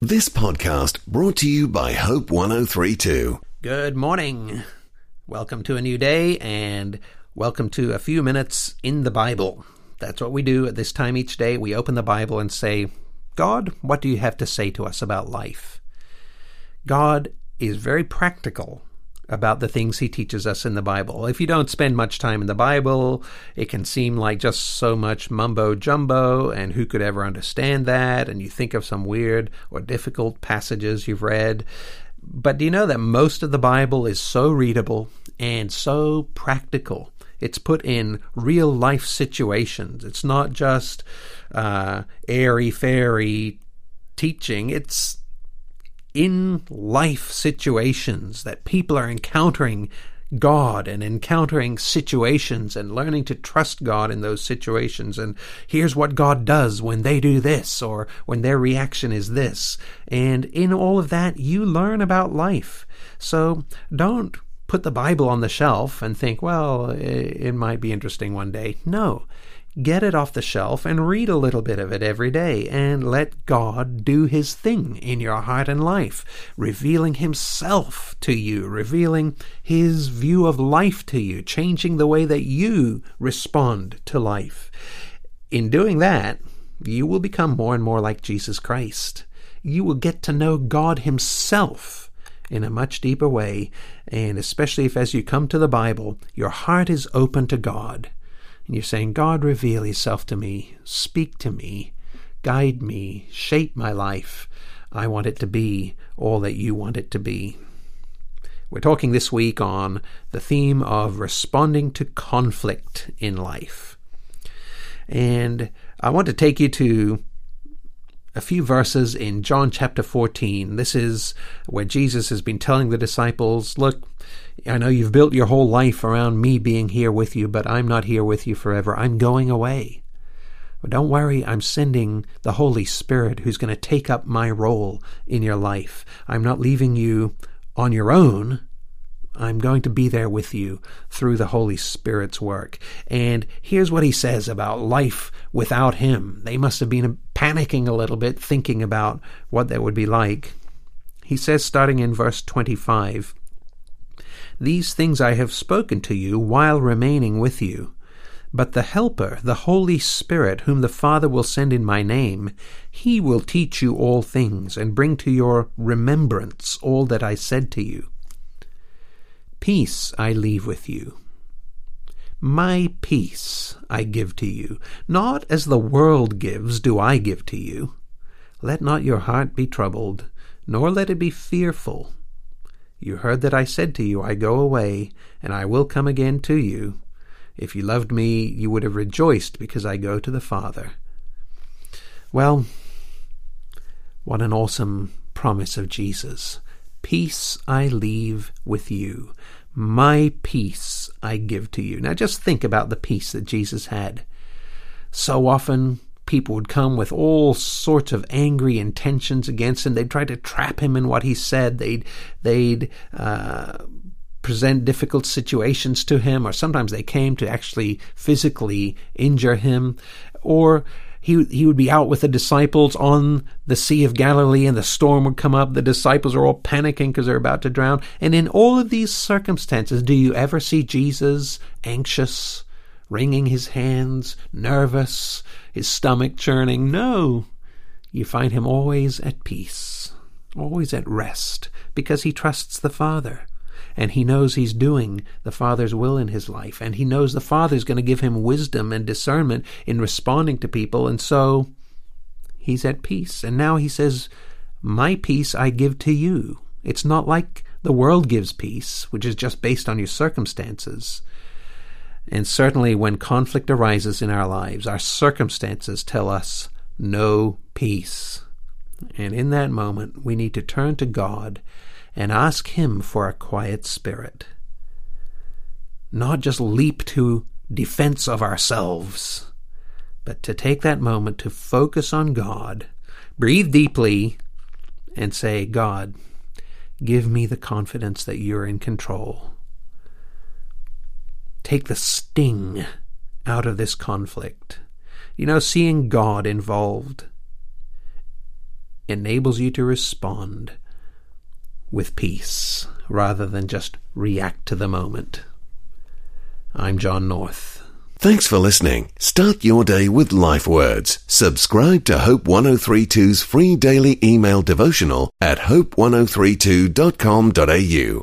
This podcast brought to you by Hope 103.2. Good morning. Welcome to a new day and welcome to a few minutes in the Bible. That's what we do at this time each day. We open the Bible and say, God, what do you have to say to us about life? God is very practical about the things he teaches us in the Bible. If you don't spend much time in the Bible, it can seem like just so much mumbo-jumbo, and who could ever understand that? And you think of some weird or difficult passages you've read. But do you know that most of the Bible is so readable and so practical? It's put in real-life situations. It's not just airy-fairy teaching. It's in life situations that people are encountering God and encountering situations and learning to trust God in those situations. And here's what God does when they do this, or when their reaction is this. And in all of that, you learn about life. So don't put the Bible on the shelf and think, well, it might be interesting one day. No. Get it off the shelf and read a little bit of it every day and let God do his thing in your heart and life, revealing himself to you, revealing his view of life to you, changing the way that you respond to life. In doing that, you will become more and more like Jesus Christ. You will get to know God himself in a much deeper way, and especially if as you come to the Bible, your heart is open to God. And you're saying, God, reveal yourself to me, speak to me, guide me, shape my life. I want it to be all that you want it to be. We're talking this week on the theme of responding to conflict in life. And I want to take you to a few verses in John chapter 14. This is where Jesus has been telling the disciples, look, I know you've built your whole life around me being here with you, but I'm not here with you forever. I'm going away. But don't worry, I'm sending the Holy Spirit who's going to take up my role in your life. I'm not leaving you on your own. I'm going to be there with you through the Holy Spirit's work. And here's what he says about life without him. They must have been panicking a little bit, thinking about what that would be like. He says, starting in verse 25, "These things I have spoken to you while remaining with you. But the Helper, the Holy Spirit, whom the Father will send in my name, he will teach you all things and bring to your remembrance all that I said to you. Peace I leave with you. My peace I give to you. Not as the world gives do I give to you. Let not your heart be troubled, nor let it be fearful. You heard that I said to you, I go away, and I will come again to you. If you loved me, you would have rejoiced because I go to the Father." Well, what an awesome promise of Jesus. Peace I leave with you. My peace I give to you. Now just think about the peace that Jesus had. So often people would come with all sorts of angry intentions against him. They'd try to trap him in what he said. They'd present difficult situations to him, or sometimes they came to actually physically injure him. Or he would be out with the disciples on the Sea of Galilee, and the storm would come up. The disciples are all panicking because they're about to drown. And in all of these circumstances, do you ever see Jesus anxious, wringing his hands, nervous, his stomach churning? No. You find him always at peace, always at rest, because he trusts the Father. And he knows he's doing the Father's will in his life. And he knows the Father's going to give him wisdom and discernment in responding to people. And so he's at peace. And now he says, my peace I give to you. It's not like the world gives peace, which is just based on your circumstances. And certainly when conflict arises in our lives, our circumstances tell us no peace. And in that moment, we need to turn to God and ask him for a quiet spirit. Not just leap to defense of ourselves, but to take that moment to focus on God, breathe deeply, and say, God, give me the confidence that you're in control. Take the sting out of this conflict. You know, seeing God involved enables you to respond with peace rather than just react to the moment. I'm John North. Thanks for listening. Start your day with Life Words. Subscribe to Hope 1032's free daily email devotional at hope1032.com.au.